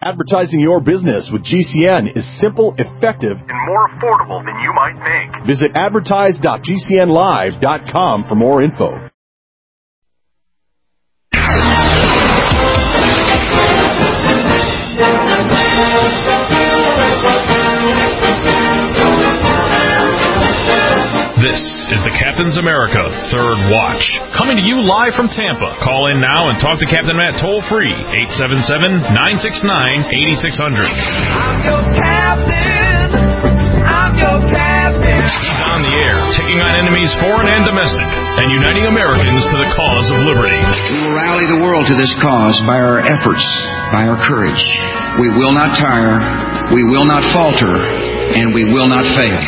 Advertising your business with GCN is simple, effective, and more affordable than you might think. Visit advertise.gcnlive.com for more info. This is the Captain's America Third Watch, coming to you live from Tampa. Call in now and talk to Captain Matt toll-free, 877-969-8600. I'm your captain. I'm your captain. He's on the air, taking on enemies foreign and domestic, and uniting Americans to the cause of liberty. We will rally the world to this cause by our efforts, by our courage. We will not tire, we will not falter, and we will not fail.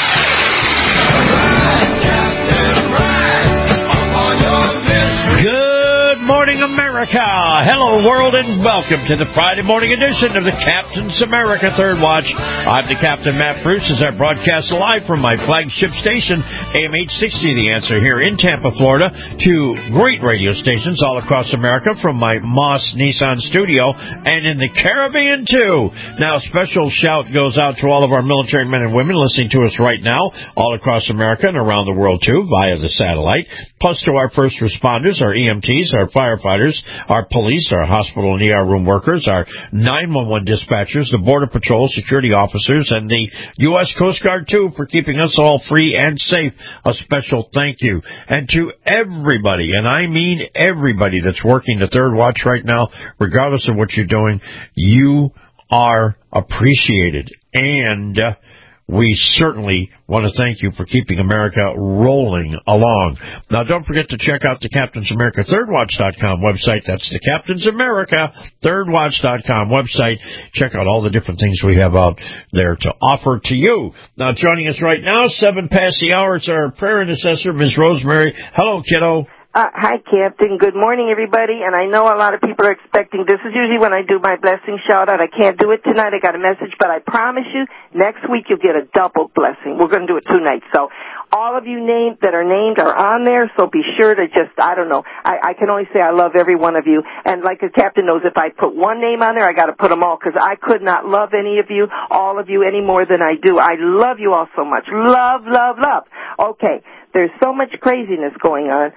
Good morning, America. Hello, world, and welcome to the Friday morning edition of the Captain's America Third Watch. I'm the Captain, Matt Bruce, as I broadcast live from my flagship station, AM 860, The Answer, here in Tampa, Florida, to great radio stations all across America from my Moss Nissan studio and in the Caribbean, too. Now, a special shout goes out to all of our military men and women listening to us right now, all across America and around the world, too, via the satellite, plus to our first responders, our EMTs, our firefighters, our police, our hospital and ER room workers, our 911 dispatchers, the Border Patrol security officers, and the U.S. Coast Guard, too, for keeping us all free and safe. A special thank you. And to everybody, and I mean everybody that's working the Third Watch right now, regardless of what you're doing, you are appreciated. And we certainly want to thank you for keeping America rolling along. Now, don't forget to check out the Captain's America ThirdWatch.com website. That's the Captain's America ThirdWatch.com website. Check out all the different things we have out there to offer to you. Now, joining us right now, 7 past the hour, it's our prayer intercessor, Ms. Rosemary. Hello, kiddo. Hi, Captain. Good morning, everybody. And I know a lot of people are expecting, this is usually when I do my blessing shout-out. I can't do it tonight. I got a message, but I promise you, next week you'll get a double blessing. We're going to do it 2 nights. So all of you that are named are on there, so be sure to just, I don't know. I can only say I love every one of you. And like the Captain knows, if I put one name on there, I got to put them all, because I could not love any of you, all of you, any more than I do. I love you all so much. Love, love, love. Okay. There's so much craziness going on.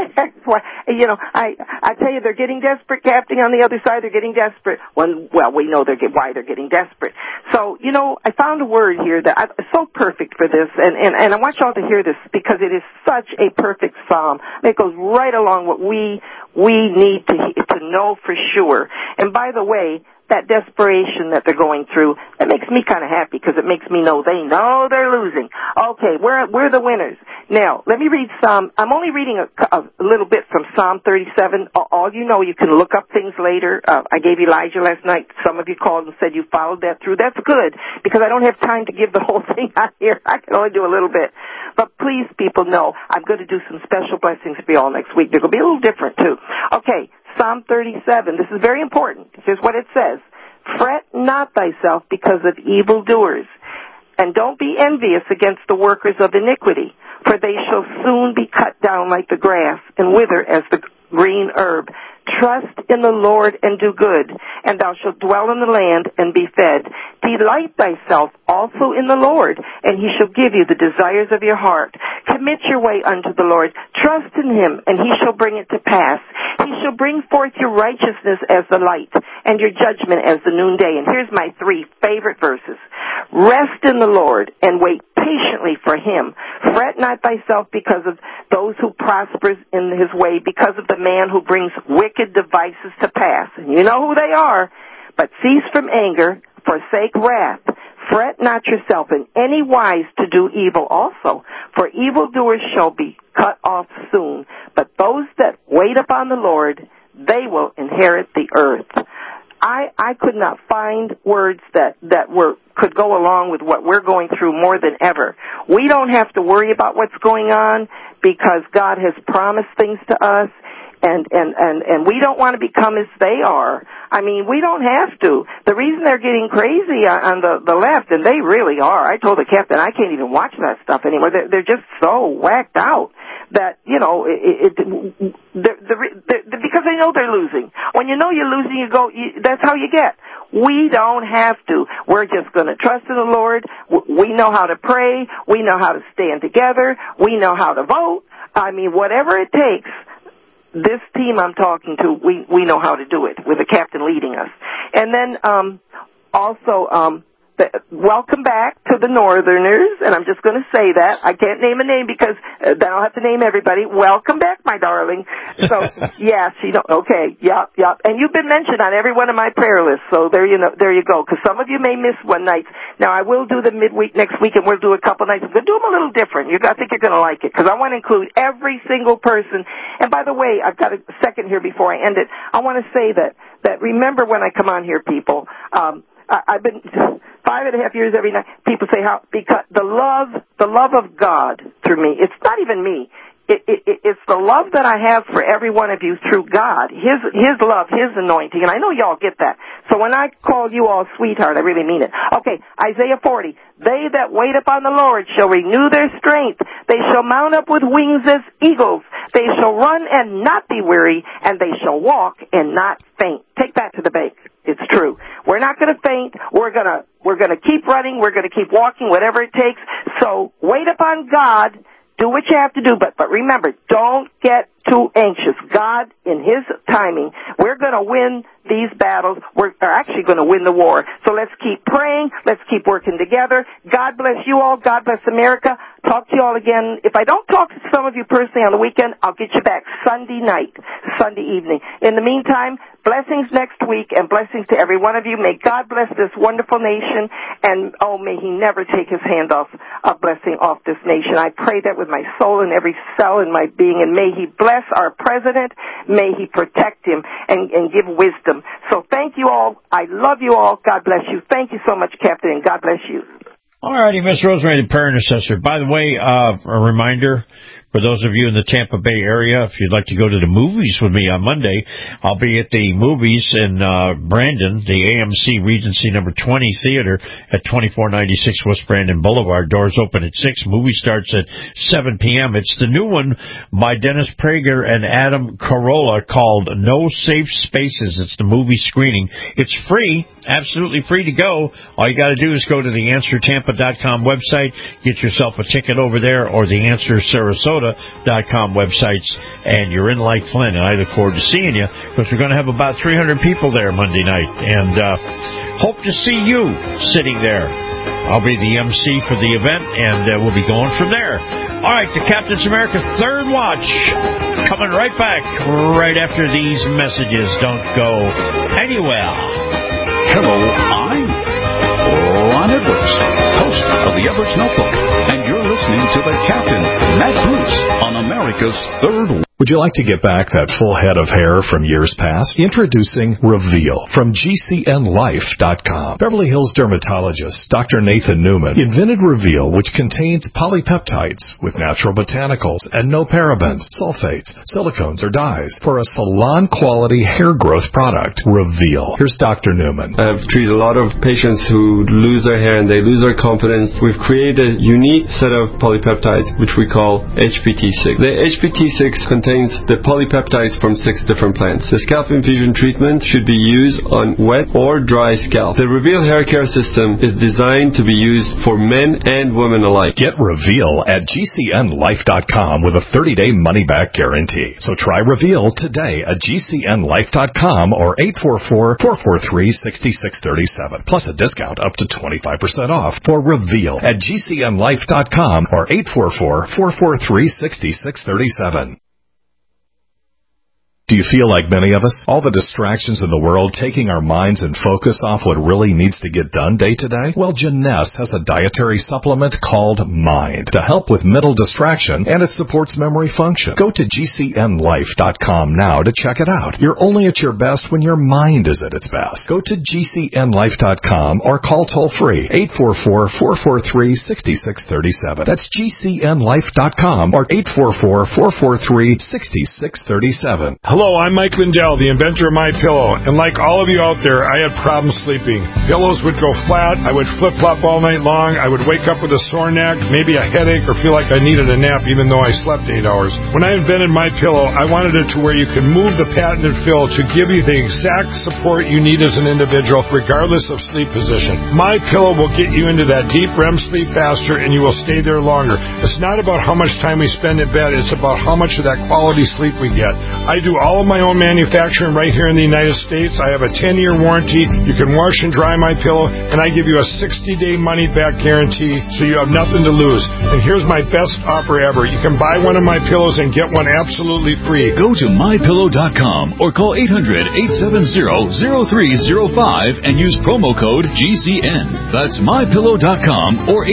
I tell you, they're getting desperate, Captain. On the other side, they're getting desperate. Well, we know why they're getting desperate. So, I found a word here that is so perfect for this, and I want y'all to hear this because it is such a perfect psalm. It goes right along what we need to know for sure. And by the way, that desperation that they're going through, that makes me kind of happy because it makes me know they know they're losing. Okay, we're the winners. Now, let me read I'm only reading a little bit from Psalm 37. All you know, you can look up things later. I gave Elijah last night. Some of you called and said you followed that through. That's good because I don't have time to give the whole thing out here. I can only do a little bit. But please, people, know I'm going to do some special blessings for you all next week. They're going to be a little different, too. Okay. Psalm 37, this is very important. Here's what it says. Fret not thyself because of evildoers, and don't be envious against the workers of iniquity, for they shall soon be cut down like the grass and wither as the green herb. Trust in the Lord and do good, and thou shalt dwell in the land and be fed. Delight thyself also in the Lord, and he shall give you the desires of your heart. Commit your way unto the Lord. Trust in him, and he shall bring it to pass. He shall bring forth your righteousness as the light, and your judgment as the noonday. And here's my 3 favorite verses. Rest in the Lord, and wait patiently for him. Fret not thyself because of those who prospers in his way, because of the man who brings wicked devices to pass. And you know who they are. But cease from anger, forsake wrath. Fret not yourself in any wise to do evil also, for evildoers shall be cut off soon. But those that wait upon the Lord, they will inherit the earth. I could not find words that could go along with what we're going through more than ever. We don't have to worry about what's going on because God has promised things to us. And we don't want to become as they are. I mean, we don't have to. The reason they're getting crazy on the left, and they really are, I told the captain I can't even watch that stuff anymore. They're just so whacked out. that, you know, because they know they're losing. When you know you're losing, that's how you get. We don't have to. We're just going to trust in the Lord. We know how to pray. We know how to stand together. We know how to vote. I mean, whatever it takes, this team I'm talking to, we know how to do it with the captain leading us. And then welcome back to the Northerners, and I'm just going to say that. I can't name a name because then I'll have to name everybody. Welcome back, my darling. So, yes, okay, yep. And you've been mentioned on every one of my prayer lists, so there you go, because some of you may miss one night. Now, I will do the midweek next week, and we'll do a couple nights. I'm going to do them a little different. I think you're going to like it, because I want to include every single person. And by the way, I've got a second here before I end it. I want to say that remember when I come on here, people, I've been 5.5 years every night. People say because the love of God through me. It's not even me. It's the love that I have for every one of you through God. His love, His anointing, and I know y'all get that. So when I call you all sweetheart, I really mean it. Okay, Isaiah 40. They that wait upon the Lord shall renew their strength. They shall mount up with wings as eagles. They shall run and not be weary, and they shall walk and not faint. Take that to the bank. It's true. We're not going to faint. We're going to keep running. We're going to keep walking, whatever it takes. So wait upon God. Do what you have to do, but remember, don't get too anxious. God, in His timing, we're going to win these battles. We're actually going to win the war. So let's keep praying. Let's keep working together. God bless you all. God bless America. Talk to you all again. If I don't talk to some of you personally on the weekend, I'll get you back Sunday night, Sunday evening. In the meantime, blessings next week and blessings to every one of you. May God bless this wonderful nation, and may He never take His hand off a blessing off this nation. I pray that with my soul and every cell in my being, and may He bless our president. May He protect him and give wisdom. So thank you all. I love you all. God bless you. Thank you so much, Captain, and God bless you. All righty, Miss Rosemary, the prayer intercessor. By the way, a reminder for those of you in the Tampa Bay area, if you'd like to go to the movies with me on Monday, I'll be at the movies in Brandon, the AMC Regency number 20 Theater at 2496 West Brandon Boulevard. Doors open at 6. Movie starts at 7 p.m. It's the new one by Dennis Prager and Adam Carolla called No Safe Spaces. It's the movie screening. It's free, absolutely free to go. All you got to do is go to the AnswerTampa.com website, get yourself a ticket over there, or the Answer Sarasota.com websites, and you're in like Flynn, and I look forward to seeing you, because we're going to have about 300 people there Monday night, and hope to see you sitting there. I'll be the MC for the event, and we'll be going from there. All right, the Captain's America Third Watch coming right back right after these messages. Don't go anywhere. Hello, I'm Ron Edwards, host of the Edwards Notebook, and you're listening to the Captain, Matt Bruce, on America's Third Watch. Would you like to get back that full head of hair from years past? Introducing Reveal from GCNLife.com. Beverly Hills dermatologist Dr. Nathan Newman invented Reveal, which contains polypeptides with natural botanicals and no parabens, sulfates, silicones, or dyes for a salon-quality hair growth product. Reveal. Here's Dr. Newman. I've treated a lot of patients who lose their hair and they lose their confidence. We've created a unique set of polypeptides, which we call HPT6. The HPT6 contains the polypeptides from 6 different plants. The scalp infusion treatment should be used on wet or dry scalp. The Reveal hair care system is designed to be used for men and women alike. Get Reveal at GCNLife.com with a 30-day money-back guarantee. So try Reveal today at GCNLife.com or 844-443-6637. Plus a discount up to 25% off for Reveal at GCNLife.com or 844-443-6637. Do you feel like many of us? All the distractions in the world taking our minds and focus off what really needs to get done day to day? Well, Jeunesse has a dietary supplement called Mind to help with mental distraction, and it supports memory function. Go to GCNLife.com now to check it out. You're only at your best when your mind is at its best. Go to GCNLife.com or call toll-free 844-443-6637. That's GCNLife.com or 844-443-6637. Hello, I'm Mike Lindell, the inventor of MyPillow, and like all of you out there, I had problems sleeping. Pillows would go flat, I would flip-flop all night long, I would wake up with a sore neck, maybe a headache, or feel like I needed a nap even though I slept 8 hours. When I invented MyPillow, I wanted it to where you can move the patented fill to give you the exact support you need as an individual, regardless of sleep position. MyPillow will get you into that deep REM sleep faster, and you will stay there longer. It's not about how much time we spend in bed, it's about how much of that quality sleep we get. I do all of my own manufacturing right here in the United States. I have a 10-year warranty. You can wash and dry MyPillow, and I give you a 60-day money-back guarantee, so you have nothing to lose. And here's my best offer ever. You can buy one of my pillows and get one absolutely free. Go to MyPillow.com or call 800-870-0305 and use promo code GCN. That's MyPillow.com or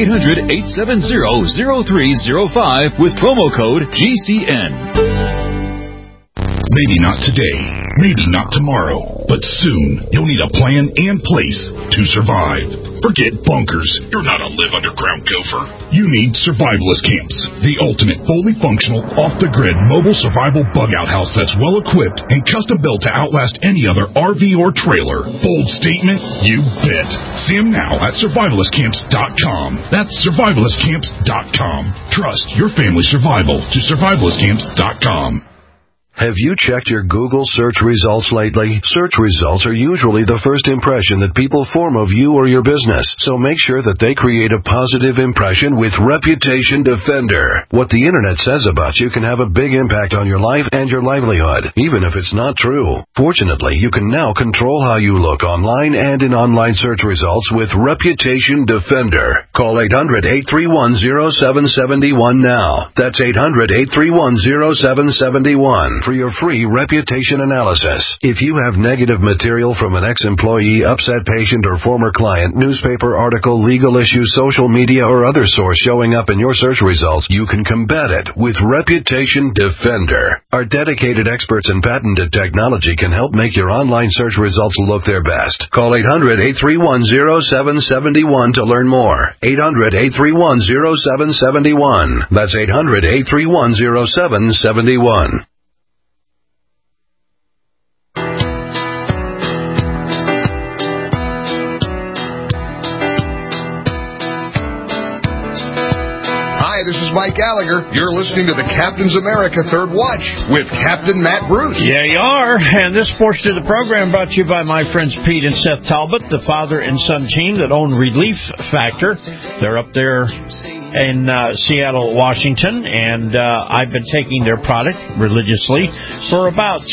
800-870-0305 with promo code GCN. Maybe not today, maybe not tomorrow, but soon you'll need a plan and place to survive. Forget bunkers. You're not a live underground gopher. You need Survivalist Camps, the ultimate fully functional, off-the-grid mobile survival bug-out house that's well-equipped and custom-built to outlast any other RV or trailer. Bold statement? You bet. See them now at survivalistcamps.com. That's survivalistcamps.com. Trust your family survival to survivalistcamps.com. Have you checked your Google search results lately? Search results are usually the first impression that people form of you or your business, so make sure that they create a positive impression with Reputation Defender. What the internet says about you can have a big impact on your life and your livelihood, even if it's not true. Fortunately, you can now control how you look online and in online search results with Reputation Defender. Call 800-831-0771 now. That's 800-831-0771. For your free reputation analysis. If you have negative material from an ex-employee, upset patient, or former client, newspaper article, legal issue, social media, or other source showing up in your search results, you can combat it with Reputation Defender. Our dedicated experts in patented technology can help make your online search results look their best. Call 800-831-0771 to learn more. 800-831-0771. That's 800-831-0771. This is Mike Gallagher. You're listening to the Captain's America Third Watch with Captain Matt Bruce. Yeah, you are. And this portion of the program brought to you by my friends Pete and Seth Talbot, the father and son team that own Relief Factor. They're up there in Seattle, Washington, and I've been taking their product religiously for about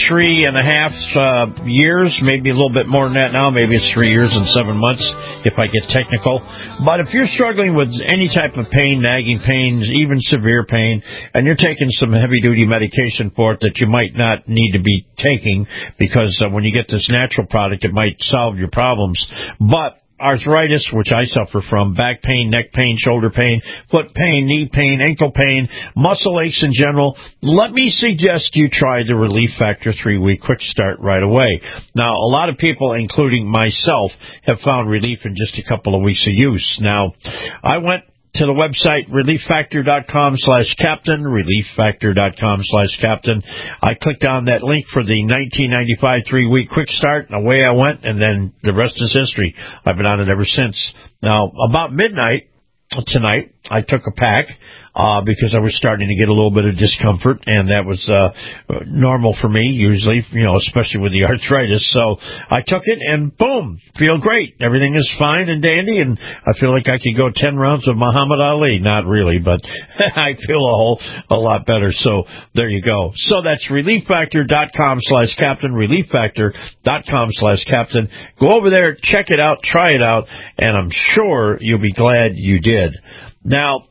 3.5 years, maybe a little bit more than that now. Maybe it's 3 years and 7 months if I get technical. But if you're struggling with any type of pain, nagging pains, even severe pain, and you're taking some heavy-duty medication for it that you might not need to be taking because when you get this natural product, it might solve your problems. But arthritis, which I suffer from, back pain, neck pain, shoulder pain, foot pain, knee pain, ankle pain, muscle aches in general, let me suggest you try the Relief Factor 3-week quick start right away. Now, a lot of people, including myself, have found relief in just a couple of weeks of use. Now, I went to the website relieffactor.com/captain, relieffactor.com/captain. I clicked on that link for the 1995 3-week quick start, and away I went, and then the rest is history. I've been on it ever since. Now, about midnight tonight, I took a pack because I was starting to get a little bit of discomfort, and that was normal for me usually, especially with the arthritis. So I took it, and boom, feel great. Everything is fine and dandy, and I feel like I could go 10 rounds of Muhammad Ali. Not really, but I feel a lot better. So there you go. So that's relieffactor.com/captain, relieffactor.com/captain. Go over there, check it out, try it out, and I'm sure you'll be glad you did. Now,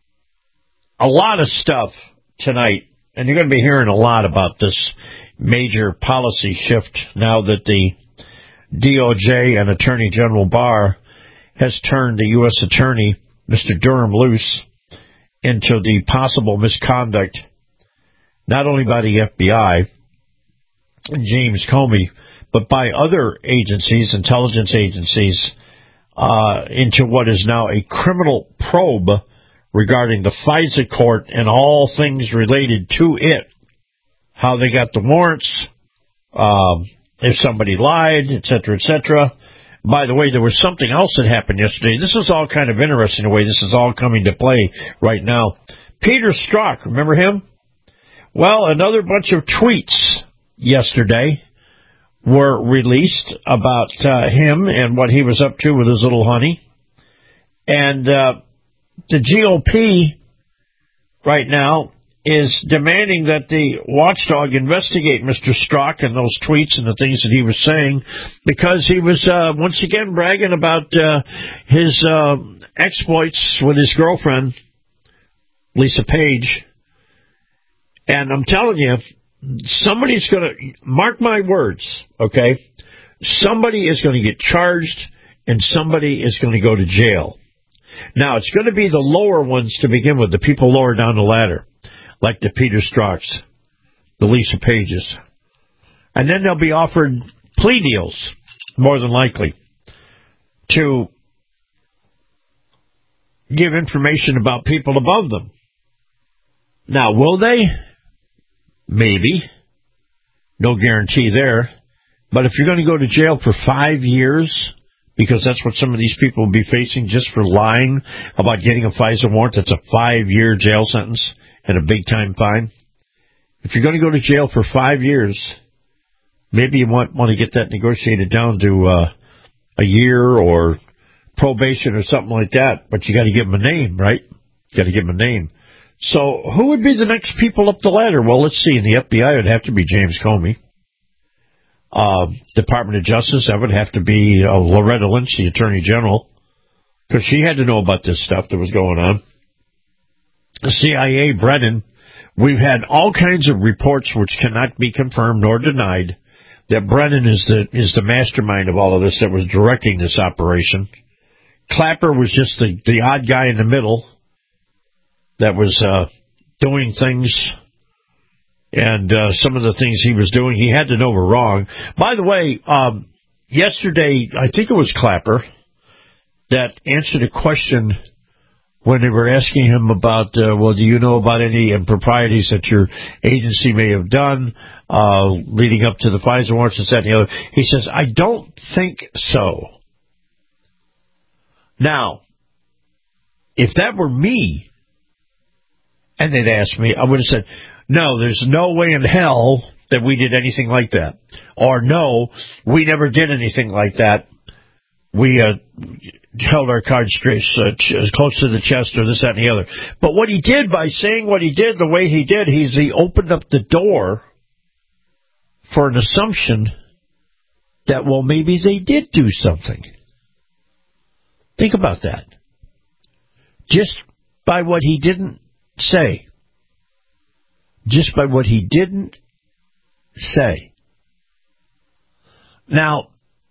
a lot of stuff tonight, and you're going to be hearing a lot about this major policy shift now that the DOJ and Attorney General Barr has turned the U.S. Attorney, Mr. Durham, loose into the possible misconduct, not only by the FBI and James Comey, but by other agencies, intelligence agencies, into what is now a criminal probe regarding the FISA court and all things related to it. how they got the warrants, if somebody lied, et cetera, et cetera. By the way, there was something else that happened yesterday. This is all kind of interesting the way this is all coming to play right now. Peter Strzok, remember him? Well, another bunch of tweets yesterday were released about him and what he was up to with his little honey. And the GOP right now is demanding that the watchdog investigate Mr. Strzok and those tweets and the things that he was saying, because he was once again bragging about his exploits with his girlfriend, Lisa Page. And I'm telling you, somebody's going to, mark my words, okay? Somebody is going to get charged and somebody is going to go to jail. Now, it's going to be the lower ones to begin with, the people lower down the ladder, like the Peter Strzoks, the Lisa Pages. And then they'll be offered plea deals, more than likely, to give information about people above them. Now, will they? Maybe. No guarantee there. But if you're going to go to jail for 5 years, because that's what some of these people will be facing just for lying about getting a FISA warrant, that's a 5-year jail sentence and a big-time fine. If you're going to go to jail for 5 years, maybe you want to get that negotiated down to a year or probation or something like that. But you got to give them a name, right? You got to give them a name. So who would be the next people up the ladder? Well, let's see. In the FBI, it would have to be James Comey. Department of Justice, that would have to be Loretta Lynch, the Attorney General, because she had to know about this stuff that was going on. The CIA, Brennan, we've had all kinds of reports which cannot be confirmed nor denied that Brennan is the mastermind of all of this, that was directing this operation. Clapper was just the odd guy in the middle that was doing things, and some of the things he was doing, he had to know were wrong. By the way, yesterday, I think it was Clapper that answered a question when they were asking him about, well, do you know about any improprieties that your agency may have done leading up to the FISA warrants and that and the other? He says, I don't think so. Now, if that were me, and they'd asked me, I would have said, no, there's no way in hell that we did anything like that. Or no, we never did anything like that. We held our cards straight, close to the chest or this, that, and the other. But what he did by saying what he did the way he did, he opened up the door for an assumption that, well, maybe they did do something. Think about that. Just by what he didn't say. Just by what he didn't say. Now,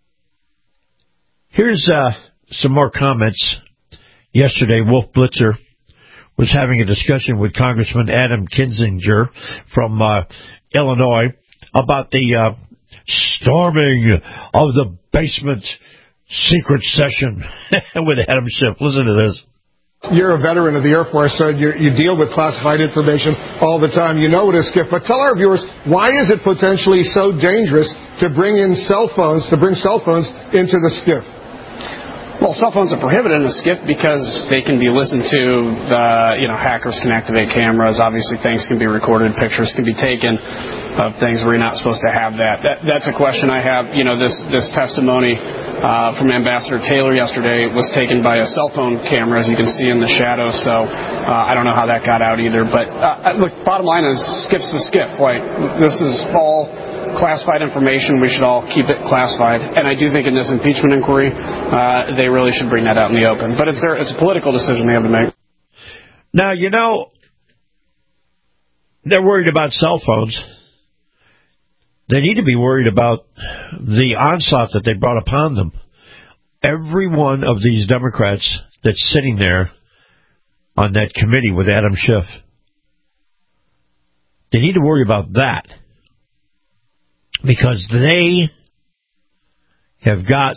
here's some more comments. Yesterday, Wolf Blitzer was having a discussion with Congressman Adam Kinzinger from Illinois about the storming of the basement secret session with Adam Schiff. Listen to this. You're a veteran of the Air Force, so you deal with classified information all the time. You know what is SCIF. But tell our viewers, why is it potentially so dangerous to bring cell phones into the SCIF? Well, cell phones are prohibited in the SCIF because they can be listened to. Hackers can activate cameras. Obviously, things can be recorded. Pictures can be taken of things where you're not supposed to have that. That's a question I have. This testimony from Ambassador Taylor yesterday was taken by a cell phone camera, as you can see in the shadow. So I don't know how that got out either. But look, bottom line is SCIF's the SCIF. Like, this is all classified information. We should all keep it classified. And I do think in this impeachment inquiry, they really should bring that out in the open. But it's a political decision they have to make. Now, they're worried about cell phones. They need to be worried about the onslaught that they brought upon them. Every one of these Democrats that's sitting there on that committee with Adam Schiff, they need to worry about that. Because they have got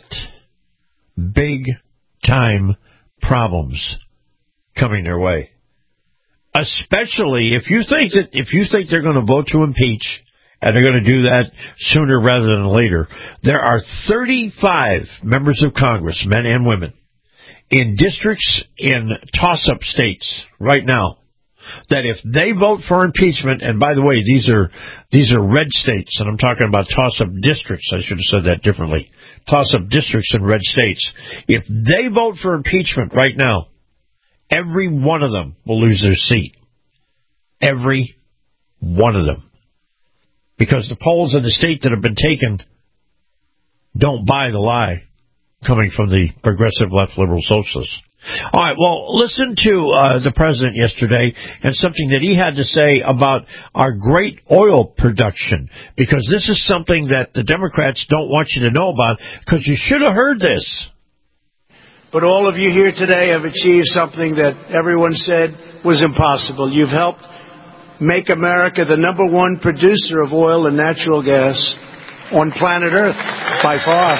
big-time problems coming their way. Especially if you think they're going to vote to impeach, and they're going to do that sooner rather than later. There are 35 members of Congress, men and women, in districts in toss-up states right now, that if they vote for impeachment, and by the way, these are red states, and I'm talking about toss-up districts. I should have said that differently. Toss-up districts in red states. If they vote for impeachment right now, every one of them will lose their seat. Every one of them. Because the polls in the state that have been taken don't buy the lie coming from the progressive left liberal socialists. All right, well, listen to the president yesterday and something that he had to say about our great oil production, because this is something that the Democrats don't want you to know about, because you should have heard this. But all of you here today have achieved something that everyone said was impossible. You've helped make America the #1 producer of oil and natural gas on planet Earth, by far.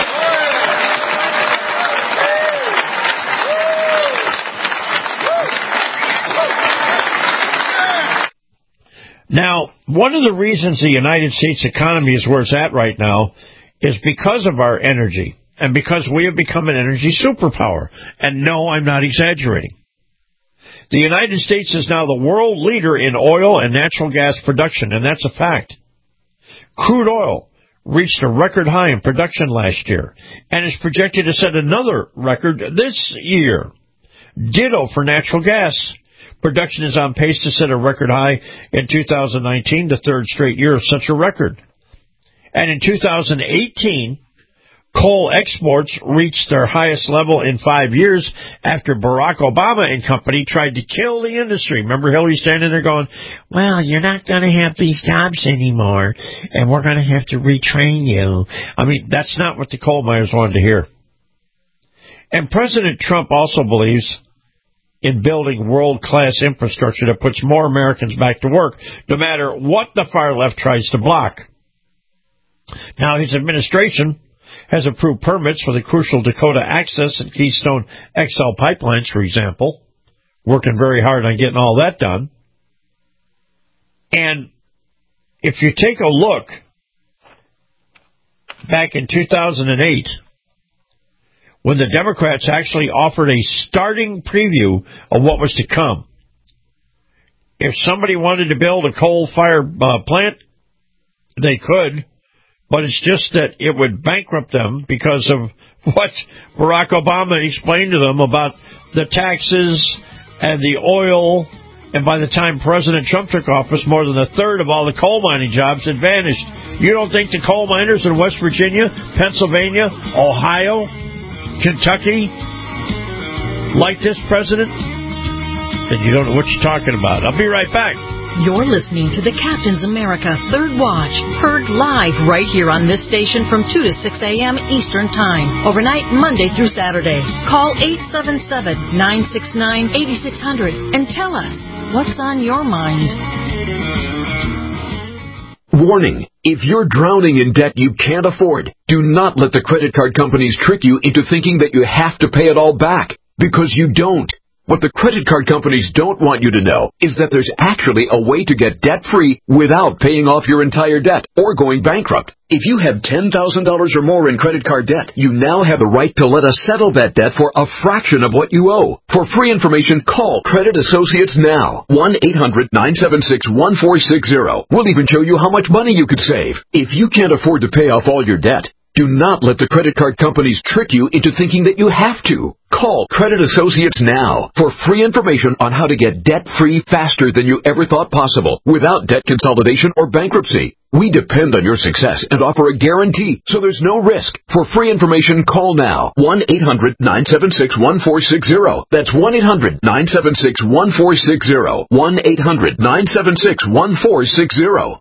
Now, one of the reasons the United States economy is where it's at right now is because of our energy, and because we have become an energy superpower. And no, I'm not exaggerating. The United States is now the world leader in oil and natural gas production, and that's a fact. Crude oil reached a record high in production last year and is projected to set another record this year. Ditto for natural gas. Production is on pace to set a record high in 2019, the third straight year of such a record. And in 2018, coal exports reached their highest level in 5 years after Barack Obama and company tried to kill the industry. Remember Hillary standing there going, well, you're not going to have these jobs anymore, and we're going to have to retrain you. I mean, that's not what the coal miners wanted to hear. And President Trump also believes in building world-class infrastructure that puts more Americans back to work, no matter what the far left tries to block. Now, his administration has approved permits for the crucial Dakota Access and Keystone XL pipelines, for example, working very hard on getting all that done. And if you take a look back in 2008, when the Democrats actually offered a starting preview of what was to come, if somebody wanted to build a coal-fired plant, they could. But it's just that it would bankrupt them because of what Barack Obama explained to them about the taxes and the oil. And by the time President Trump took office, more than a third of all the coal mining jobs had vanished. You don't think the coal miners in West Virginia, Pennsylvania, Ohio, Kentucky like this president? Then you don't know what you're talking about. I'll be right back. You're listening to the Captain's America Third Watch, heard live right here on this station from 2 to 6 a.m. Eastern Time, overnight Monday through Saturday. Call 877-969-8600 and tell us what's on your mind. Warning, if you're drowning in debt you can't afford, do not let the credit card companies trick you into thinking that you have to pay it all back, because you don't. What the credit card companies don't want you to know is that there's actually a way to get debt-free without paying off your entire debt or going bankrupt. If you have $10,000 or more in credit card debt, you now have the right to let us settle that debt for a fraction of what you owe. For free information, call Credit Associates now. 1-800-976-1460. We'll even show you how much money you could save. If you can't afford to pay off all your debt, do not let the credit card companies trick you into thinking that you have to. Call Credit Associates now for free information on how to get debt-free faster than you ever thought possible without debt consolidation or bankruptcy. We depend on your success and offer a guarantee, so there's no risk. For free information, call now. 1-800-976-1460. That's 1-800-976-1460. 1-800-976-1460.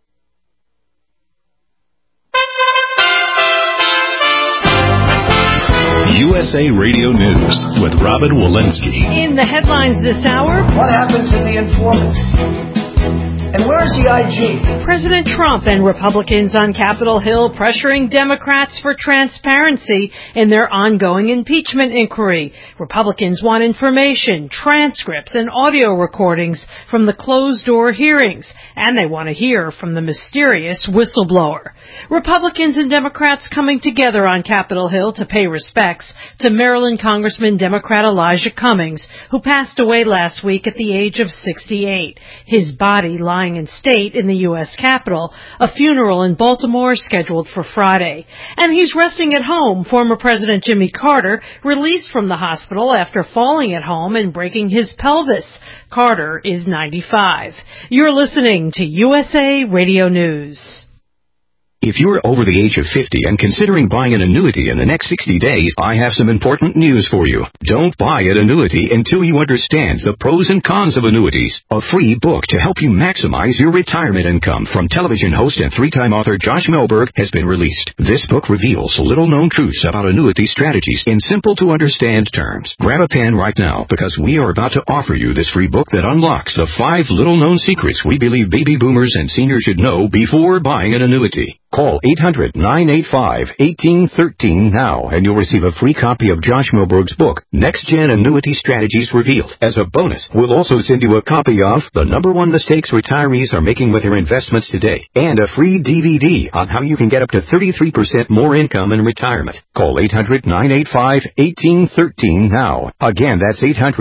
USA Radio News with Robin Walensky. In the headlines this hour, what happened to the informants? And where's the IG? President Trump and Republicans on Capitol Hill pressuring Democrats for transparency in their ongoing impeachment inquiry. Republicans want information, transcripts, and audio recordings from the closed-door hearings, and they want to hear from the mysterious whistleblower. Republicans and Democrats coming together on Capitol Hill to pay respects to Maryland Congressman Democrat Elijah Cummings, who passed away last week at the age of 68. His body lying in state in the U.S. Capitol. A funeral in Baltimore is scheduled for Friday. And he's resting at home. Former President Jimmy Carter released from the hospital after falling at home and breaking his pelvis. Carter is 95. You're listening to USA Radio News. If you're over the age of 50 and considering buying an annuity in the next 60 days, I have some important news for you. Don't buy an annuity until you understand the pros and cons of annuities. A free book to help you maximize your retirement income from television host and three-time author Josh Melberg has been released. This book reveals little-known truths about annuity strategies in simple-to-understand terms. Grab a pen right now because we are about to offer you this free book that unlocks the 5 little-known secrets we believe baby boomers and seniors should know before buying an annuity. Call 800-985-1813 now, and you'll receive a free copy of Josh Melberg's book, Next Gen Annuity Strategies Revealed. As a bonus, we'll also send you a copy of The #1 Mistakes Retirees Are Making with Their Investments Today, and a free DVD on how you can get up to 33% more income in retirement. Call 800-985-1813 now. Again, that's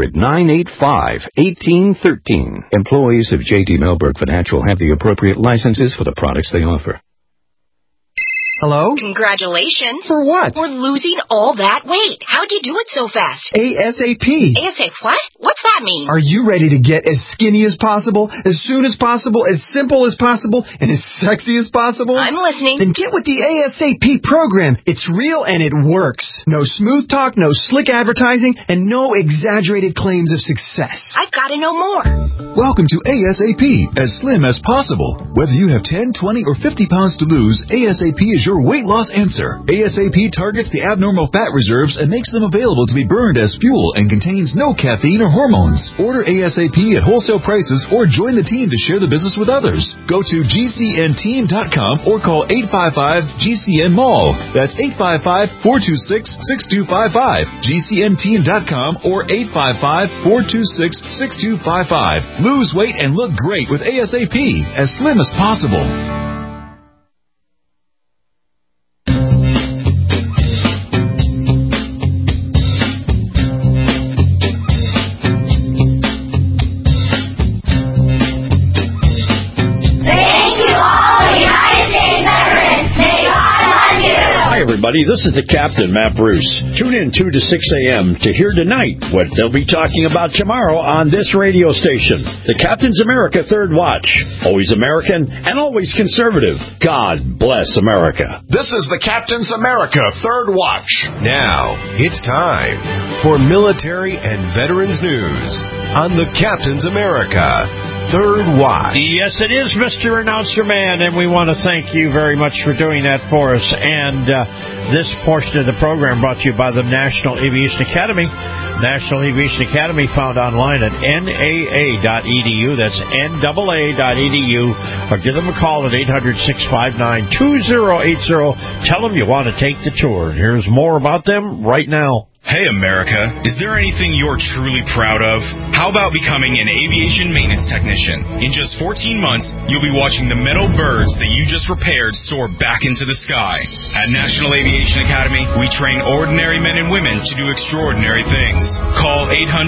800-985-1813. Employees of J.D. Melberg Financial have the appropriate licenses for the products they offer. Hello? Congratulations. For what? For losing all that weight. How'd you do it so fast? ASAP. ASAP what? What's that mean? Are you ready to get as skinny as possible, as soon as possible, as simple as possible, and as sexy as possible? I'm listening. Then get with the ASAP program. It's real and it works. No smooth talk, no slick advertising, and no exaggerated claims of success. I've got to know more. Welcome to ASAP, as slim as possible. Whether you have 10, 20, or 50 pounds to lose, ASAP is your weight loss answer. ASAP targets the abnormal fat reserves and makes them available to be burned as fuel and contains no caffeine or hormones. Order ASAP at wholesale prices or join the team to share the business with others. Go to GCNteam.com or call 855-GCN-MALL. That's 855-426-6255. GCNteam.com or 855-426-6255. Lose weight and look great with ASAP, as slim as possible. Everybody, this is the Captain, Matt Bruce. Tune in 2 to 6 a.m. to hear tonight what they'll be talking about tomorrow on this radio station. The Captain's America Third Watch. Always American and always conservative. God bless America. This is the Captain's America Third Watch. Now, it's time for military and veterans news on the Captain's America Third Watch. Yes, it is, Mr. Announcer Man, and we want to thank you very much for doing that for us. And this portion of the program brought to you by the National Aviation Academy. National Aviation Academy found online at NAA.edu. That's NAA.edu. Or give them a call at 800-659-2080. Tell them you want to take the tour. And here's more about them right now. Hey, America, is there anything you're truly proud of? How about becoming an aviation maintenance technician? In just 14 months, you'll be watching the metal birds that you just repaired soar back into the sky. At National Aviation Academy, we train ordinary men and women to do extraordinary things. Call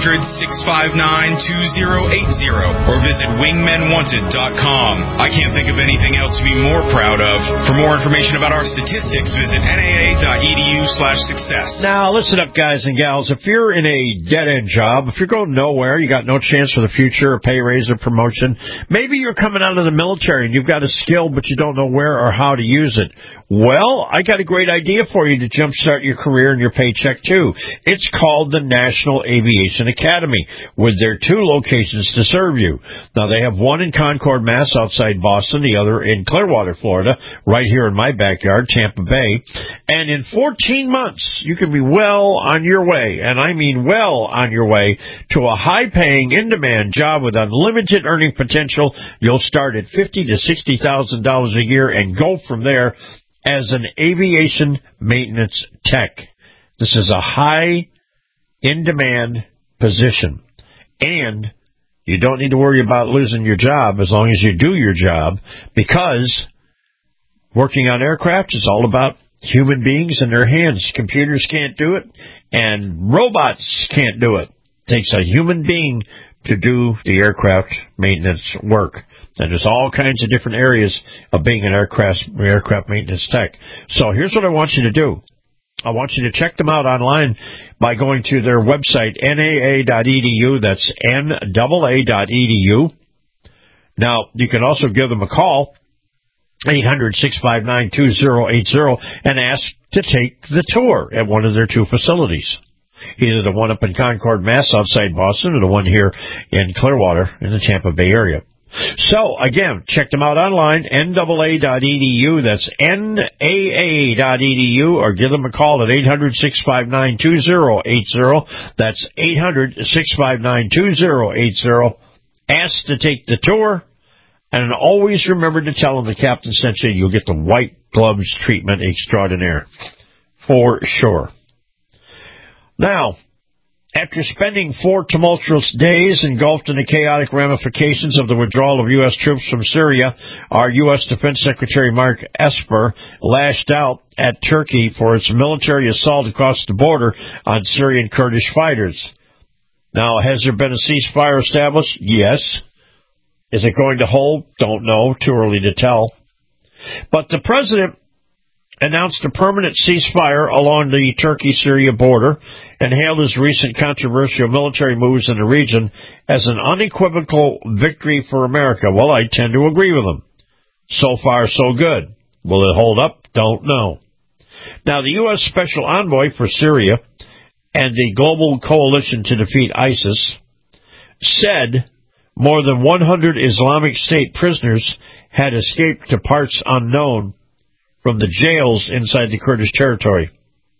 800-659-2080 or visit wingmenwanted.com. I can't think of anything else to be more proud of. For more information about our statistics, visit naa.edu/success. Now, listen up, guys and gals. If you're in a dead-end job, if you're going nowhere, you got no chance for the future, a pay raise or promotion, maybe you're coming out of the military and you've got a skill but you don't know where or how to use it. Well, I got a great idea for you to jumpstart your career and your paycheck, too. It's called the National Aviation Academy, with their 2 locations to serve you. Now, they have one in Concord, Mass, outside Boston, the other in Clearwater, Florida, right here in my backyard, Tampa Bay. And in 14 months, you can be well on your way, and I mean well on your way, to a high-paying, in-demand job with unlimited earning potential. You'll start at $50,000 to $60,000 a year and go from there as an aviation maintenance tech. This is a high, in-demand position, and you don't need to worry about losing your job as long as you do your job, because working on aircraft is all about human beings and their hands. Computers can't do it, and robots can't do it. It takes a human being to do the aircraft maintenance work. And there's all kinds of different areas of being an aircraft maintenance tech. So here's what I want you to do. I want you to check them out online by going to their website, naa.edu. That's NAA.edu. Now, you can also give them a call, 800-659-2080, and ask to take the tour at one of their two facilities, either the one up in Concord, Mass, outside Boston, or the one here in Clearwater in the Tampa Bay area. So, again, check them out online, NAA.edu. That's NAA.edu, or give them a call at 800-659-2080. That's 800-659-2080. Ask to take the tour, and always remember to tell them the captain sent you. You'll get the white gloves treatment extraordinaire, for sure. Now, after spending 4 tumultuous days engulfed in the chaotic ramifications of the withdrawal of U.S. troops from Syria, our U.S. Defense Secretary Mark Esper lashed out at Turkey for its military assault across the border on Syrian Kurdish fighters. Now, has there been a ceasefire established? Yes. Is it going to hold? Don't know. Too early to tell. But the president announced a permanent ceasefire along the Turkey-Syria border and hailed his recent controversial military moves in the region as an unequivocal victory for America. Well, I tend to agree with him. So far, so good. Will it hold up? Don't know. Now, the U.S. Special Envoy for Syria and the Global Coalition to Defeat ISIS said more than 100 Islamic State prisoners had escaped to parts unknown from the jails inside the Kurdish territory.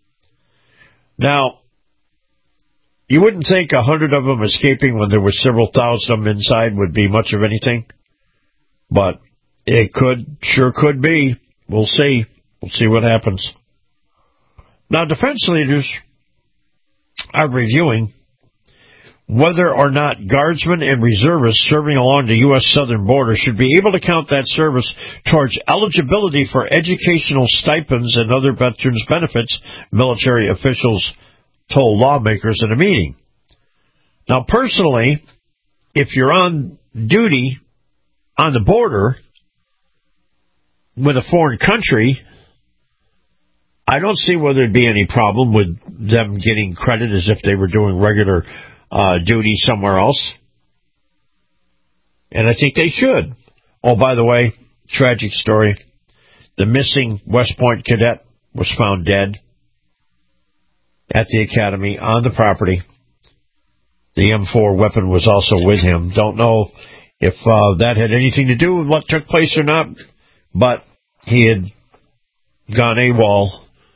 Now, you wouldn't think 100 of them escaping when there were several thousand of them inside would be much of anything, but it sure could be. We'll see. We'll see what happens. Now, defense leaders are reviewing whether or not guardsmen and reservists serving along the U.S. southern border should be able to count that service towards eligibility for educational stipends and other veterans' benefits, military officials told lawmakers in a meeting. Now, personally, if you're on duty on the border with a foreign country, I don't see whether there'd be any problem with them getting credit as if they were doing regular duty somewhere else. And I think they should. Oh, by the way, tragic story. The missing West Point cadet was found dead at the academy on the property. The M4 weapon was also with him. Don't know if that had anything to do with what took place or not, but he had gone AWOL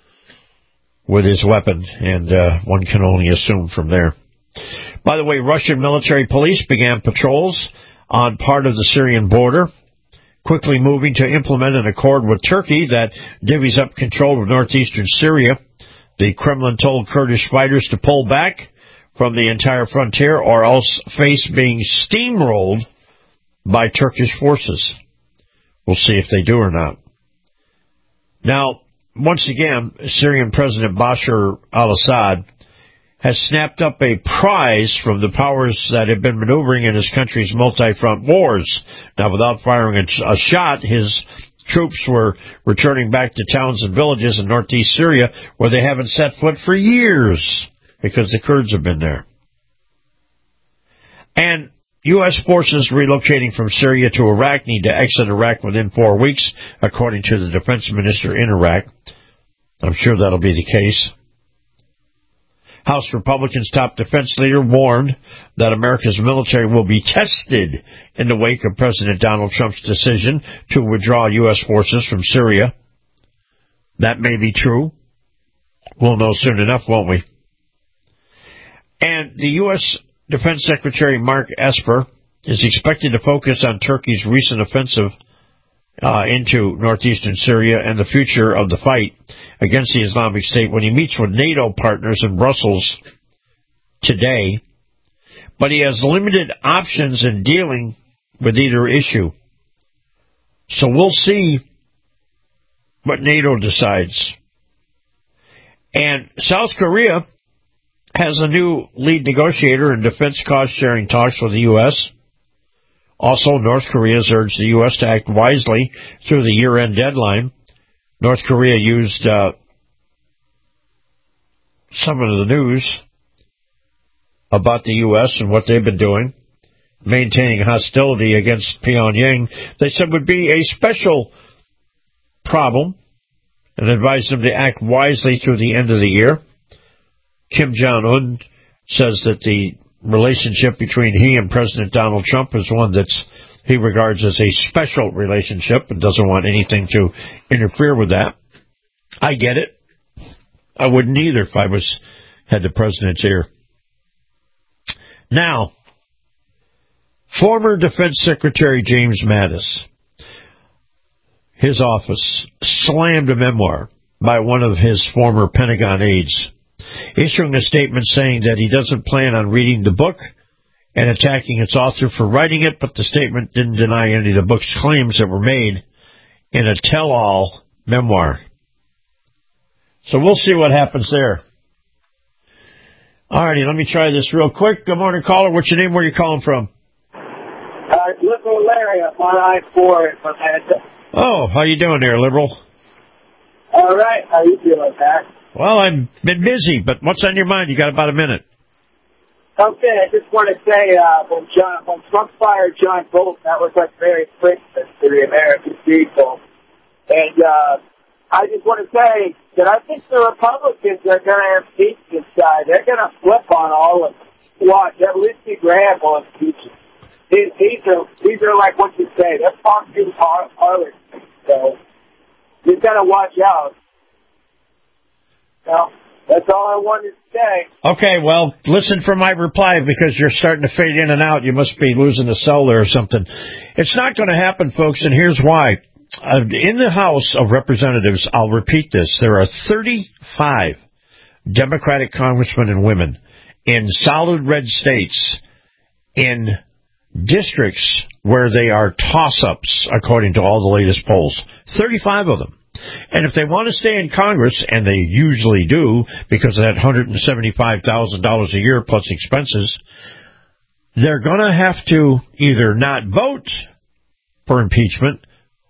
with his weapon, and one can only assume from there. By the way, Russian military police began patrols on part of the Syrian border, quickly moving to implement an accord with Turkey that divvies up control of northeastern Syria. The Kremlin told Kurdish fighters to pull back from the entire frontier or else face being steamrolled by Turkish forces. We'll see if they do or not. Now, once again, Syrian President Bashar al-Assad has snapped up a prize from the powers that have been maneuvering in his country's multi-front wars. Now, without firing a shot, his troops were returning back to towns and villages in northeast Syria where they haven't set foot for years because the Kurds have been there. And U.S. forces relocating from Syria to Iraq need to exit Iraq within 4 weeks, according to the defense minister in Iraq. I'm sure that'll be the case. House Republicans' top defense leader warned that America's military will be tested in the wake of President Donald Trump's decision to withdraw U.S. forces from Syria. That may be true. We'll know soon enough, won't we? And the U.S. Defense Secretary Mark Esper is expected to focus on Turkey's recent offensive into northeastern Syria and the future of the fight against the Islamic State when he meets with NATO partners in Brussels today. But he has limited options in dealing with either issue. So we'll see what NATO decides. And South Korea has a new lead negotiator in defense cost-sharing talks with the U.S. Also, North Korea has urged the U.S. to act wisely through the year-end deadline. North Korea used some of the news about the U.S. and what they've been doing, maintaining hostility against Pyongyang, they said would be a special problem, and advised them to act wisely through the end of the year. Kim Jong-un says that the relationship between he and President Donald Trump is one that he regards as a special relationship and doesn't want anything to interfere with that. I get it. I wouldn't either if I had the president's ear. Now, former Defense Secretary James Mattis, his office slammed a memoir by one of his former Pentagon aides, issuing a statement saying that he doesn't plan on reading the book and attacking its author for writing it, but the statement didn't deny any of the book's claims that were made in a tell-all memoir. So we'll see what happens there. All righty, let me try this real quick. Good morning, caller. What's your name? Where are you calling from? Liberal Larry up on I-4 in Atlanta. Oh, how you doing there, Liberal? All right. How you doing, Pat? Well, I've been busy, but what's on your mind? You got about a minute. Okay, I just want to say, when Trump fired John Bolton, that was like very Christmas to the American people. And I just want to say that I think the Republicans are going to impeach this guy. They're going to flip on all of them. Watch, that Lindsey Graham will impeach him. These are like what you say. They're fucking harlots. So you've got to watch out. Well, that's all I wanted to say. Okay, well, listen for my reply because you're starting to fade in and out. You must be losing a cell there or something. It's not going to happen, folks, and here's why. In the House of Representatives, I'll repeat this, there are 35 Democratic congressmen and women in solid red states in districts where they are toss-ups, according to all the latest polls. 35 of them. And if they want to stay in Congress, and they usually do, because of that $175,000 a year plus expenses, they're going to have to either not vote for impeachment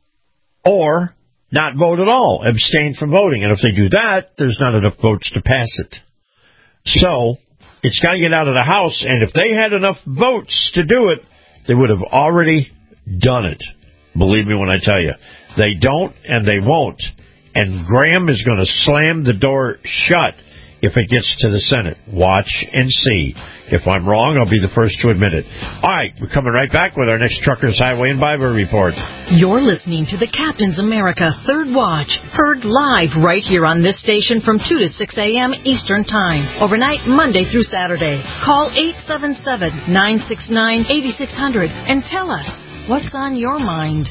or not vote at all, abstain from voting. And if they do that, there's not enough votes to pass it. So it's got to get out of the House, and if they had enough votes to do it, they would have already done it. Believe me when I tell you. They don't, and they won't. And Graham is going to slam the door shut if it gets to the Senate. Watch and see. If I'm wrong, I'll be the first to admit it. All right, we're coming right back with our next Truckers, Highway, and Bible Report. You're listening to the Captain's America Third Watch, heard live right here on this station from 2 to 6 a.m. Eastern Time, overnight Monday through Saturday. Call 877-969-8600 and tell us what's on your mind.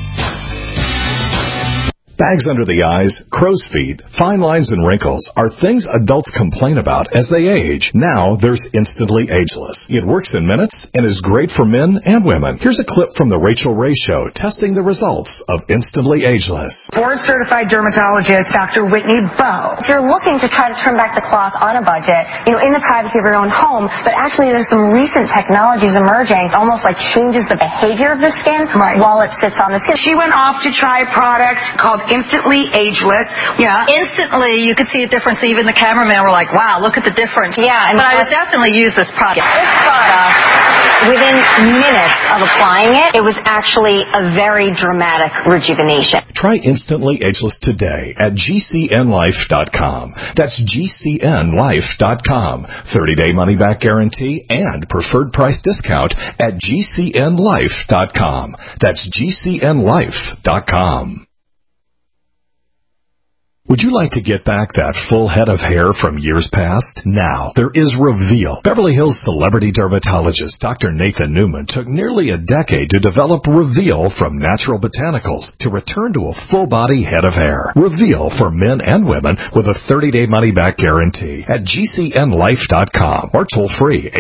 Bags under the eyes, crow's feet, fine lines, and wrinkles are things adults complain about as they age. Now there's Instantly Ageless. It works in minutes and is great for men and women. Here's a clip from The Rachel Ray Show testing the results of Instantly Ageless. Board-certified dermatologist Dr. Whitney Bowe. If you're looking to try to turn back the clock on a budget, in the privacy of your own home, but actually there's some recent technologies emerging, almost like changes the behavior of the skin while it sits on the skin. She went off to try a product called Instantly Ageless. Yeah. Instantly, you could see a difference. Even the cameraman were like, wow, look at the difference. Yeah. But I would definitely use this product. This product, within minutes of applying it, it was actually a very dramatic rejuvenation. Try Instantly Ageless today at GCNlife.com. That's GCNlife.com. 30-day money-back guarantee and preferred price discount at GCNlife.com. That's GCNlife.com. Would you like to get back that full head of hair from years past? Now, there is Reveal. Beverly Hills celebrity dermatologist Dr. Nathan Newman took nearly a decade to develop Reveal from natural botanicals to return to a full-body head of hair. Reveal for men and women with a 30-day money-back guarantee at GCNlife.com or toll-free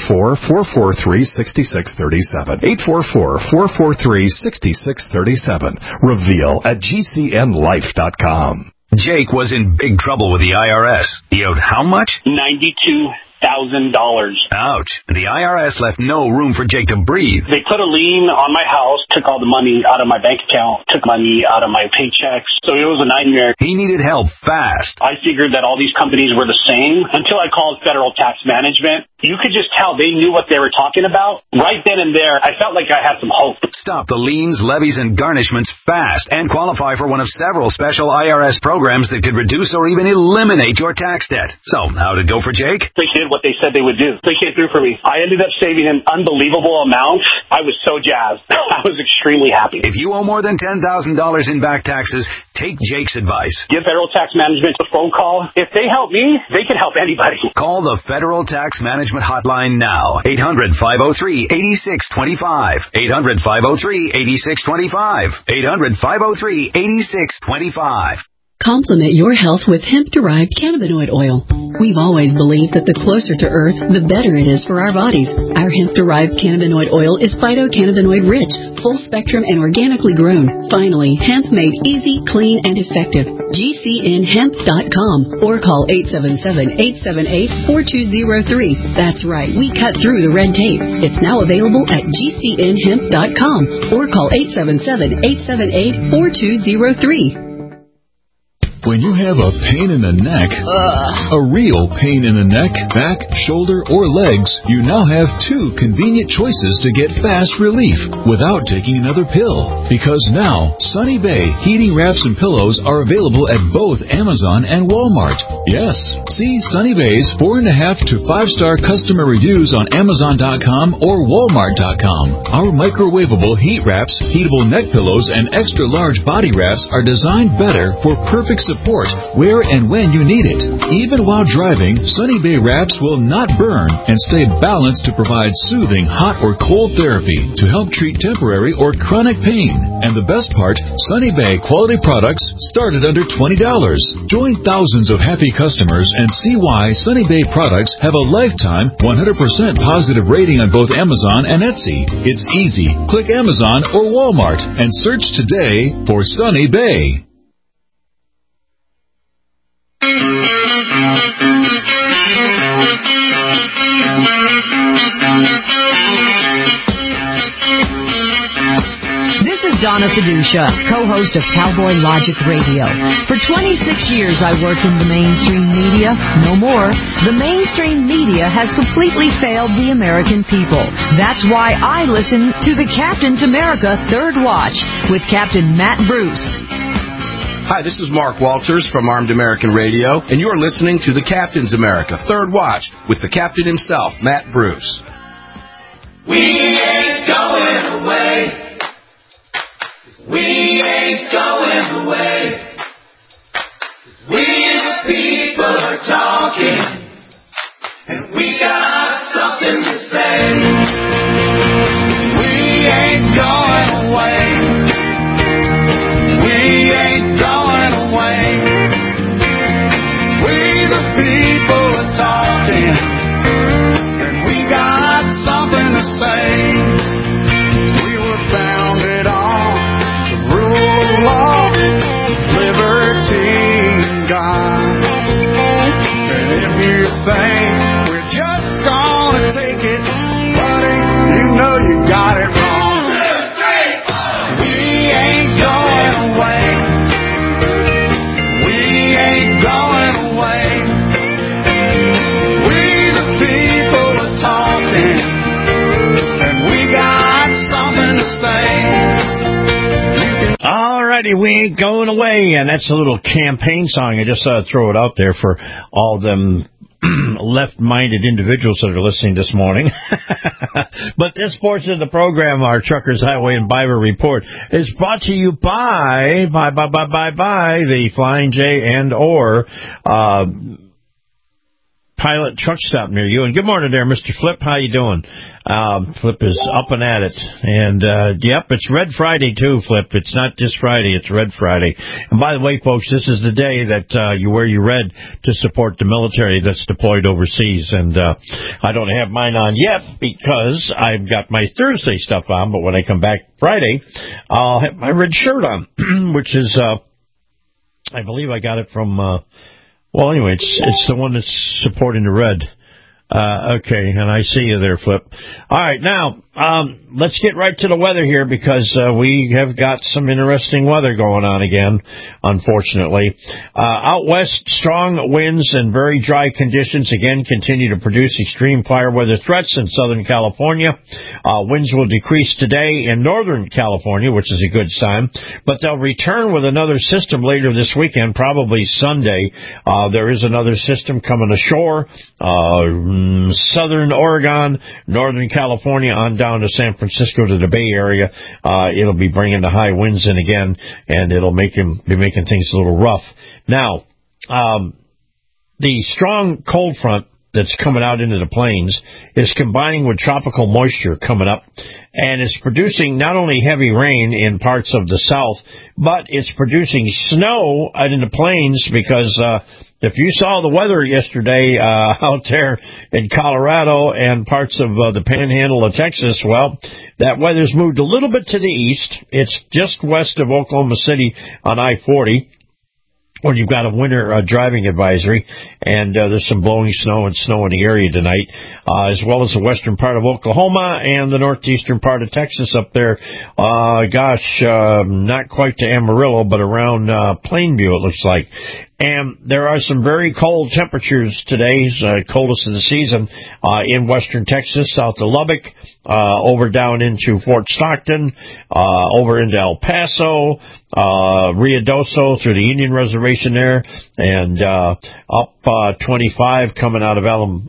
844-443-6637. 844-443-6637. Reveal at GCNlife.com. Jake was in big trouble with the IRS. He owed how much? $92,000. Ouch. The IRS left no room for Jake to breathe. They put a lien on my house, took all the money out of my bank account, took money out of my paychecks. So it was a nightmare. He needed help fast. I figured that all these companies were the same until I called Federal Tax Management. You could just tell they knew what they were talking about. Right then and there, I felt like I had some hope. Stop the liens, levies, and garnishments fast and qualify for one of several special IRS programs that could reduce or even eliminate your tax debt. So, how'd it go for Jake? They did what they said they would do. They came through for me. I ended up saving an unbelievable amount. I was so jazzed. I was extremely happy. If you owe more than $10,000 in back taxes, take Jake's advice. Give Federal Tax Management a phone call. If they help me, they can help anybody. Call the Federal Tax Management hotline now. 800-503-8625. 800-503-8625. 800-503-8625. Complement your health with hemp-derived cannabinoid oil. We've always believed that the closer to Earth, the better it is for our bodies. Our hemp-derived cannabinoid oil is phytocannabinoid-rich, full-spectrum, and organically grown. Finally, hemp made easy, clean, and effective. GCNhemp.com or call 877-878-4203. That's right, we cut through the red tape. It's now available at GCNhemp.com or call 877-878-4203. When you have a pain in the neck, a real pain in the neck, back, shoulder, or legs, you now have two convenient choices to get fast relief without taking another pill. Because now, Sunny Bay heating wraps and pillows are available at both Amazon and Walmart. Yes, see Sunny Bay's 4.5 to 5-star customer reviews on Amazon.com or Walmart.com. Our microwavable heat wraps, heatable neck pillows, and extra large body wraps are designed better for perfect support where and when you need it. Even while driving, Sunny Bay wraps will not burn and stay balanced to provide soothing hot or cold therapy to help treat temporary or chronic pain. And the best part, Sunny Bay quality products start at under $20. Join thousands of happy customers and see why Sunny Bay products have a lifetime 100% positive rating on both Amazon and Etsy. It's easy. Click Amazon or Walmart and search today for Sunny Bay. This is Donna Fiducia, co-host of Cowboy Logic Radio. For 26 years I worked in the mainstream media. No more. The mainstream media has completely failed the American people. That's why I listen to the Captain's America Third Watch with Captain Matt Bruce. Hi, this is Mark Walters from Armed American Radio, and you're listening to the Captain's America Third Watch with the captain himself, Matt Bruce. We ain't going away. We ain't going away. We the people are talking, and we got something to say. We ain't going away. We ain't going away. We the people are talking, and we got something to say. We were founded on the rule of law, liberty, and God. And if you think we're just gonna take it, buddy, you know you got it wrong. 2, 3, 4. We ain't going away. We ain't going away. We the people are talking, and we got something to say. Alrighty, we ain't going away, and that's a little campaign song. I just thought I'd throw it out there for all them left-minded individuals that are listening this morning. But this portion of the program, our Truckers Highway and Byway Report, is brought to you by the Flying J and or Pilot Truck Stop near you. And good morning there, Mr. Flip. How you doing? Flip is up and at it. And, yep, it's Red Friday, too, Flip. It's not just Friday, it's Red Friday. And by the way, folks, this is the day that you wear your red to support the military that's deployed overseas. And I don't have mine on yet because I've got my Thursday stuff on, but when I come back Friday, I'll have my red shirt on, which is, I believe I got it from... well, anyway, it's the one that's supporting the red. Okay, and I see you there, Flip. All right, now, let's get right to the weather here because we have got some interesting weather going on again, unfortunately. Out west, strong winds and very dry conditions again continue to produce extreme fire weather threats in Southern California. Winds will decrease today in Northern California, which is a good sign, but they'll return with another system later this weekend, probably Sunday. There is another system coming ashore, Southern Oregon, Northern California, on down to San Francisco to the Bay Area. It'll be bringing the high winds in again, and it'll be making things a little rough. Now, the strong cold front that's coming out into the plains is combining with tropical moisture coming up, and it's producing not only heavy rain in parts of the south, but it's producing snow out in the plains because if you saw the weather yesterday out there in Colorado and parts of the panhandle of Texas, well, that weather's moved a little bit to the east. It's just west of Oklahoma City on I-40. Or you've got a winter driving advisory, and there's some blowing snow and snow in the area tonight, as well as the western part of Oklahoma and the northeastern part of Texas up there. Not quite to Amarillo, but around Plainview, it looks like. And there are some very cold temperatures today, coldest of the season, in western Texas, south of Lubbock, over down into Fort Stockton, over into El Paso, Ruidoso through the Indian Reservation there, and up 25 coming out of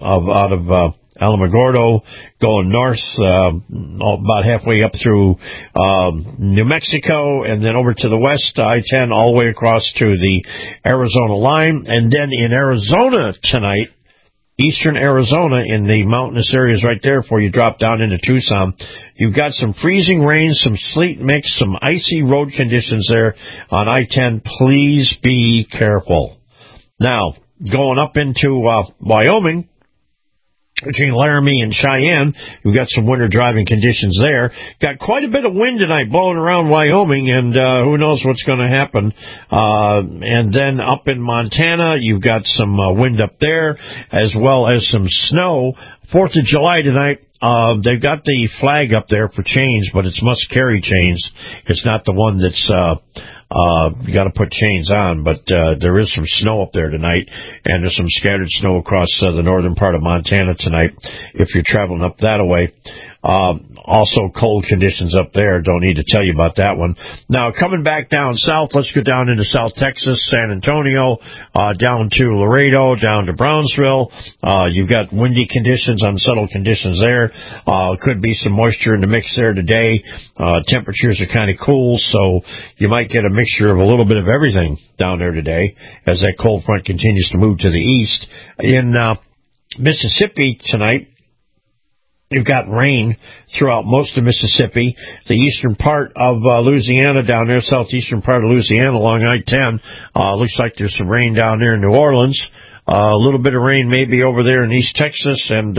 Alamogordo, going north about halfway up through New Mexico, and then over to the west, I-10 all the way across to the Arizona line. And then in Arizona tonight, eastern Arizona, in the mountainous areas right there before you drop down into Tucson, you've got some freezing rain, some sleet mix, some icy road conditions there on I-10. Please be careful. Now, going up into Wyoming, between Laramie and Cheyenne, we've got some winter driving conditions there. Got quite a bit of wind tonight blowing around Wyoming, and who knows what's going to happen. And then up in Montana, you've got some wind up there, as well as some snow. 4th of July tonight, they've got the flag up there for chains, but it's must-carry chains. It's not the one that's... you got to put chains on, but there is some snow up there tonight, and there's some scattered snow across the northern part of Montana tonight if you're traveling up that way. Also cold conditions up there. Don't need to tell you about that one. Now, coming back down south, let's go down into South Texas, San Antonio, down to Laredo, down to Brownsville. You've got windy conditions, unsettled conditions there. Could be some moisture in the mix there today. Temperatures are kind of cool, so you might get a mixture of a little bit of everything down there today as that cold front continues to move to the east. In Mississippi tonight, you've got rain throughout most of Mississippi. The eastern part of Louisiana down there, southeastern part of Louisiana along I-10. Looks like there's some rain down there in New Orleans. A little bit of rain maybe over there in East Texas and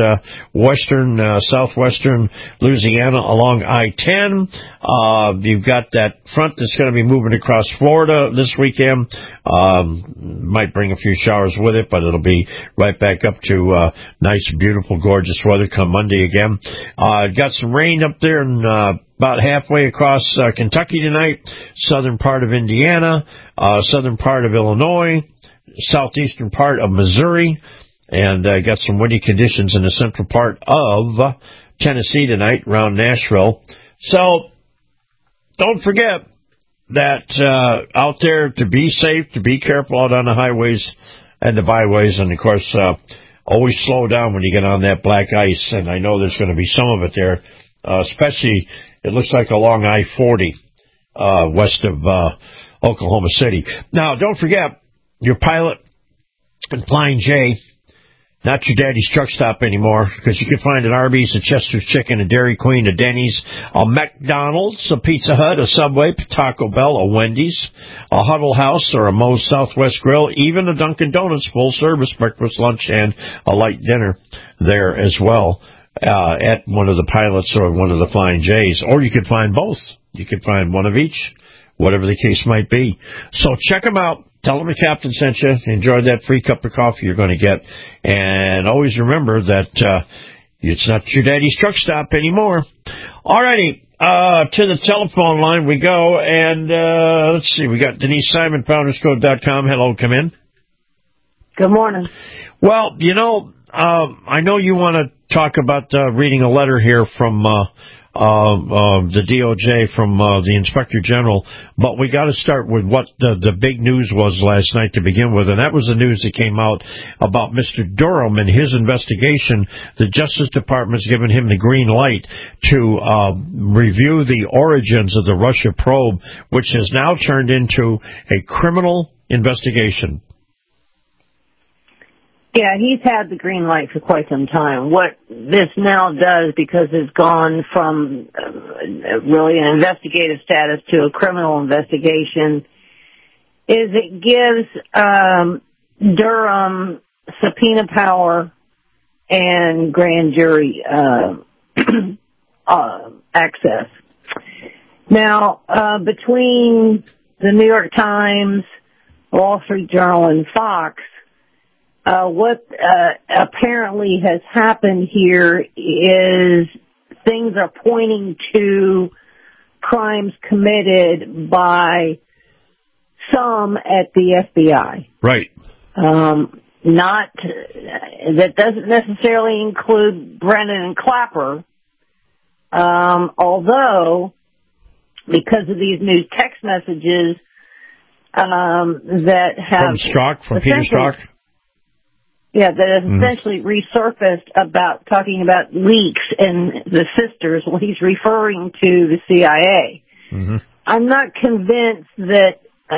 southwestern Louisiana along I-10. You've got that front that's going to be moving across Florida this weekend. Might bring a few showers with it, but it'll be right back up to nice, beautiful, gorgeous weather come Monday again. Got some rain up there in about halfway across Kentucky tonight, southern part of Indiana, southern part of Illinois, southeastern part of Missouri, and got some windy conditions in the central part of Tennessee tonight around Nashville. So don't forget that out there to be safe, to be careful out on the highways and the byways, and of course always slow down when you get on that black ice, and I know there's going to be some of it there, especially it looks like along I-40 west of Oklahoma City. Now, don't forget, your Pilot and Flying J, not your daddy's truck stop anymore, because you can find an Arby's, a Chester's Chicken, a Dairy Queen, a Denny's, a McDonald's, a Pizza Hut, a Subway, a Taco Bell, a Wendy's, a Huddle House, or a Moe's Southwest Grill, even a Dunkin' Donuts full-service breakfast, lunch, and a light dinner there as well at one of the Pilots or one of the Flying J's. Or you could find both. You could find one of each, whatever the case might be. So check them out. Tell them the captain sent you. Enjoy that free cup of coffee you're going to get. And always remember that it's not your daddy's truck stop anymore. All righty. To the telephone line we go. And let's see. We got Denise Simon, founderscode.com. Hello, come in. Good morning. Well, I know you want to talk about reading a letter here from the DOJ from the Inspector General, but we got to start with what the big news was last night to begin with, and that was the news that came out about Mr. Durham and his investigation. The Justice Department's given him the green light to review the origins of the Russia probe, which has now turned into a criminal investigation. Yeah, he's had the green light for quite some time. What this now does, because it's gone from really an investigative status to a criminal investigation, is it gives Durham subpoena power and grand jury access. Now, between the New York Times, Wall Street Journal, and Fox, what apparently has happened here is things are pointing to crimes committed by some at the FBI. Right. That doesn't necessarily include Brennan and Clapper, although because of these new text messages that have from Peter Strzok. Yeah, that has essentially resurfaced about talking about leaks and the sisters. Well, he's referring to the CIA. Mm-hmm. I'm not convinced that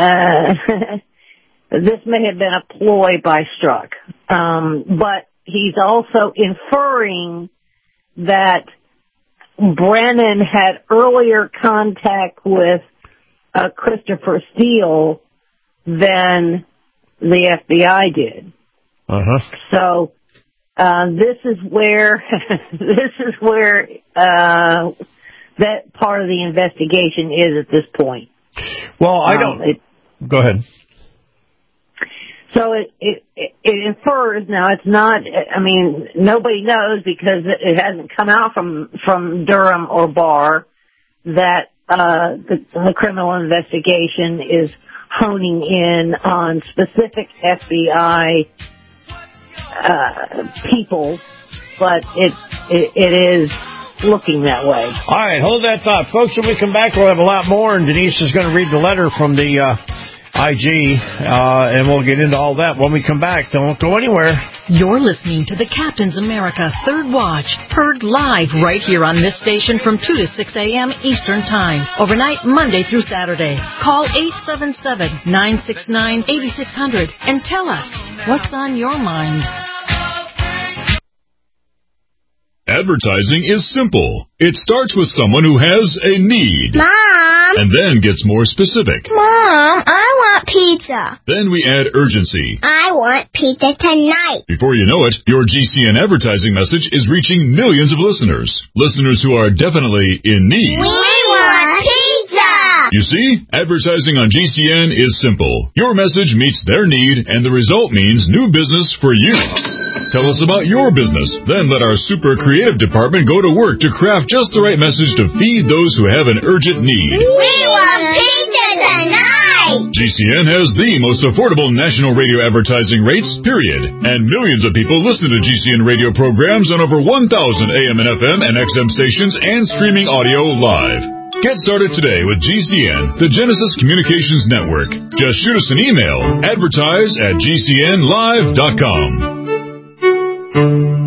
this may have been a ploy by Strzok, but he's also inferring that Brennan had earlier contact with Christopher Steele than the FBI did. Uh-huh. So this is where that part of the investigation is at this point. Well, I don't. Go ahead. So it infers now. It's not. I mean, nobody knows because it hasn't come out from Durham or Barr that the criminal investigation is honing in on specific FBI people, but it is looking that way. All right, hold that thought. Folks, when we come back, we'll have a lot more, and Denise is going to read the letter from the IG, and we'll get into all that when we come back. Don't go anywhere. You're listening to the Captain's America Third Watch, heard live right here on this station from 2 to 6 a.m. Eastern Time, overnight Monday through Saturday. Call 877-969-8600 and tell us what's on your mind. Advertising is simple. It starts with someone who has a need. Mom! And then gets more specific. Mom, I want pizza. Then we add urgency. I want pizza tonight. Before you know it, your GCN advertising message is reaching millions of listeners. Listeners who are definitely in need. We want pizza! You see, advertising on GCN is simple. Your message meets their need, and the result means new business for you. Tell us about your business. Then let our super creative department go to work to craft just the right message to feed those who have an urgent need. We want pizza tonight! GCN has the most affordable national radio advertising rates, period. And millions of people listen to GCN radio programs on over 1,000 AM and FM and XM stations and streaming audio live. Get started today with GCN, the Genesis Communications Network. Just shoot us an email, advertise@gcnlive.com. Thank you.